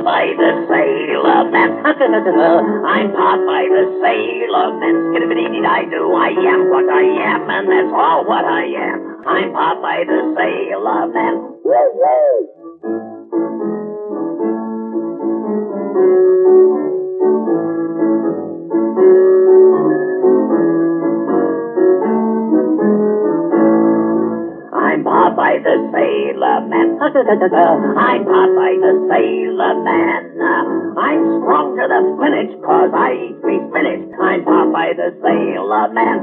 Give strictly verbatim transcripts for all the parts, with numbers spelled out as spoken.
Popeye the Sailor Man. I'm Popeye the Sailor Man. Skidabidee-dee-I-do. I am what I am, and that's all what I am. I'm Popeye the Sailor Man. I'm Popeye the Sailor Man. I'm Popeye the Sailor Man. I'm strong to the finish, cause I eat me spinach. I'm Popeye the Sailor Man.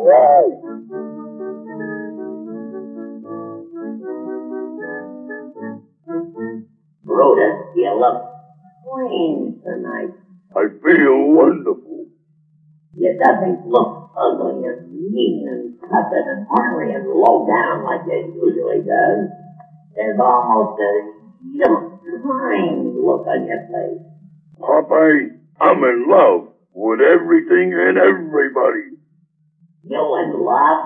Brutus, you look strange tonight. I feel wonderful. You doesn't look ugly and mean and cussed and ornery and low down like you usually does. There's almost a young, kind look on your face. Popeye, I'm in love with everything and everybody. You in love?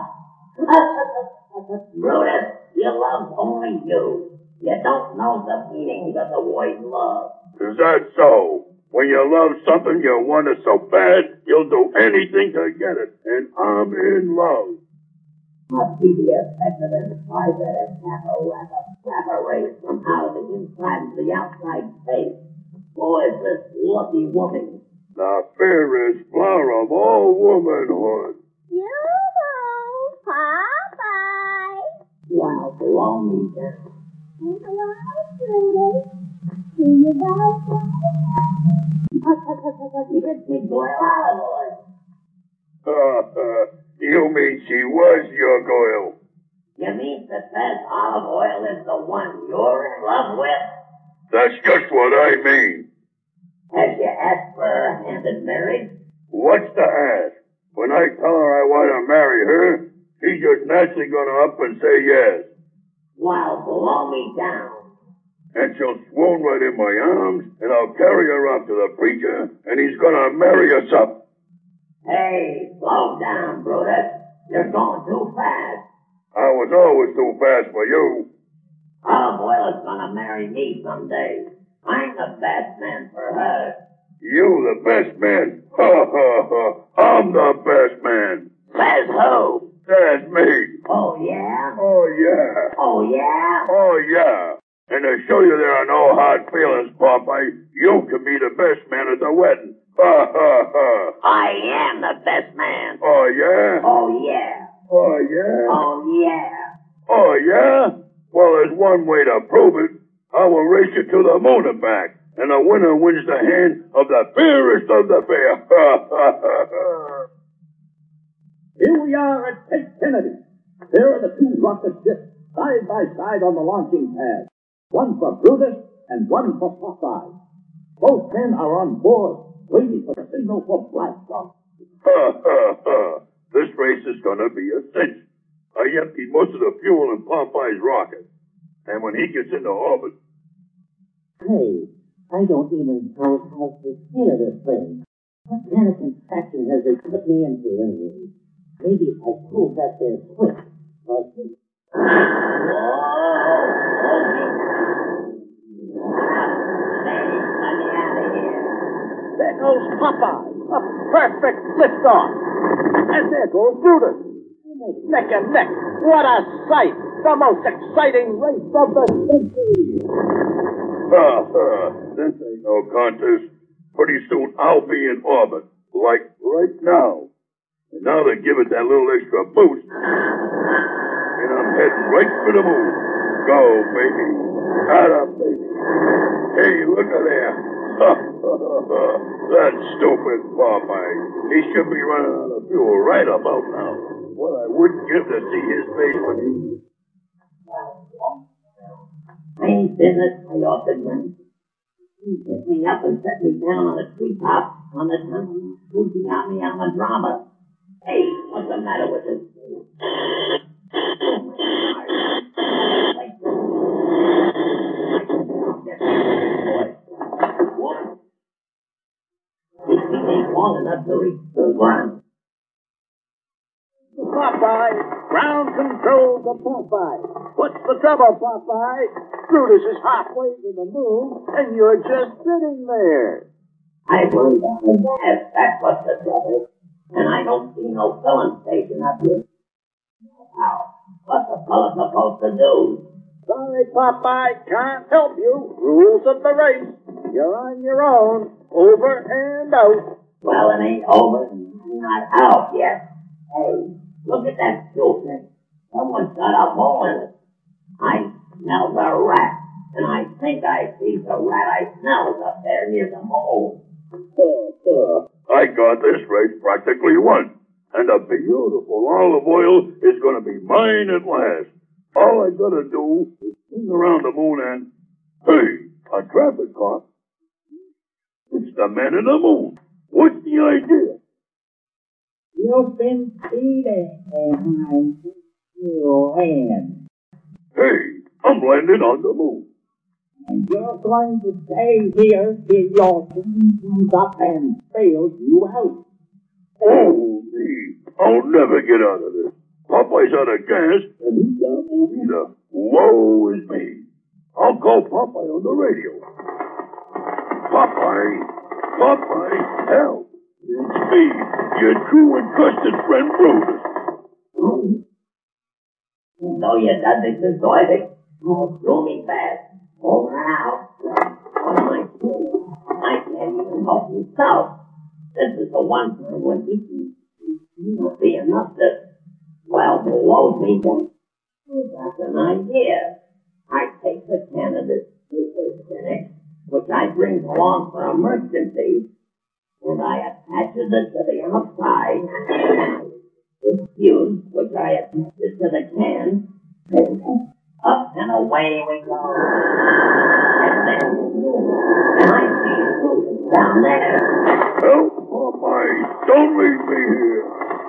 Brutus, you love only you. You don't know the meaning of the word love. Is that so? When you love something you want it so bad, you'll do anything to get it. And I'm in love. Must be the effect of them tries that a evaporate from out of the inside to the outside face. Who is this lucky woman? The fairest flower of all womanhood. Yoo-hoo, Popeye. Wow, blow me down. Hello, sweetie. See you guys. It's the Goyle Olive Oil. You mean she was your Goyle? You mean that that olive oil is the one you're in love with? That's just what I mean. Has you asked for her hand in marriage? What's to ask? When I tell her I want to marry her, she's just naturally going to up and say yes. Wow, blow me down. And she'll swoon right in my arms, and I'll carry her up to the preacher, and he's gonna marry us up. Hey, slow down, Brutus. You're going too fast. I was always too fast for you. Olive Oil is gonna marry me someday. I'm the best man for her. You the best man? Ha ha ha! I'm the best man. Says who? Says me. Oh, yeah? Oh, yeah. Oh, yeah? Oh, yeah. And to show you there are no hard feelings, Popeye, you can be the best man at the wedding. Ha, ha, ha. I am the best man. Oh, yeah? Oh, yeah. Oh, yeah? Oh, yeah. Oh, yeah? Well, there's one way to prove it. I will race you to the moon and back, and the winner wins the hand of the fairest of the fair. Ha, ha, ha, ha. Here we are at Cape Kennedy. There are the two rocket ships, side by side on the launching pad. One for Brutus and one for Popeye. Both men are on board, waiting for the signal for blast-off. Ha, ha, ha. This race is going to be a cinch. I emptied most of the fuel in Popeye's rocket. And when he gets into orbit... Hey, I don't even know how to steer this thing. What kind of contraption has it put me into anyway? Maybe if I pull that there switch, I'll see. There goes Popeye. A perfect lift-off. And there goes Brutus. Neck and neck. What a sight. The most exciting race of the century. Ha, ha. This ain't no contest. Pretty soon I'll be in orbit. Like right now. And now they give it that little extra boost. And I'm heading right for the moon. Go, baby. Atta, baby. Hey, look at there. That stupid Popeye. He should be running out of fuel right about now. What I wouldn't give to see his face when he... Main business I ought to win. He picked me up and set me down on a treetop on the town, shooting at me on the drama. Hey, what's the matter with this? What? His feet ain't long enough to reach the ground. Popeye! Popeye. Ground control to Popeye. What's the trouble, Popeye? Brutus is halfway to the moon, and you're just sitting there. I burned down the gas, that's what's the trouble. And I don't see no filling station up here. Now, what's the fella supposed to do? Sorry, Popeye, can't help you. Rules of the race. You're on your own. Over and out. Well, it ain't over. I'm not out yet. Hey, look at that fuel tank. Someone shot a hole in it. I smell the rat. And I think I see the rat I smelled up there near the mole. I got this race practically won. And a beautiful olive oil is going to be mine at last. All I gotta do is swing around the moon and, hey, a traffic cop. It's the man in the moon. What's the idea? You've been speeding behind you land. Hey, I'm landing on the moon. And you're going to stay here till your team comes up and bails you out. Oh, me. I'll never get out of this. Popeye's out of gas, and he's got no either. Woe is me. I'll call Popeye on the radio. Popeye! Popeye, help! It's me, your true and trusted friend Brutus. So you done this is Doivic. Oh, threw me fast. Over and out. What am I doing? I can't even help myself. This is the one time when he can not be enough to, well, blow me down. That's an idea. I take the can of this super cynic, which I bring along for emergency, and I attach it to the outside. This fuse, which I attach it to the can, and up and away we go. And then, and I see Brutus down there. Help, Popeye! Don't leave me here!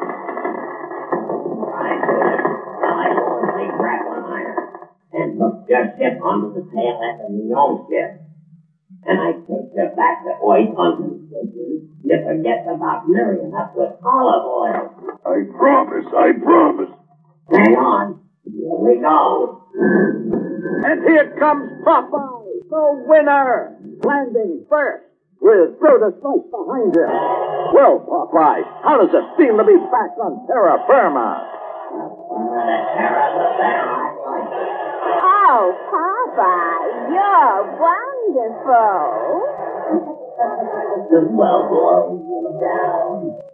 I Brutus, well, I only grappling iron, and hook your ship onto the tail end of the own ship. And I take you back to Oid hunting station. You forget about marrying up with olive oil. I promise, I promise. Hang on. Here we go. And here comes Popeye, the winner, landing first, with Brutus right behind him. Well, Popeye, how does it feel to be back on terra firma? Oh, Popeye, you're wonderful. Well, blow down.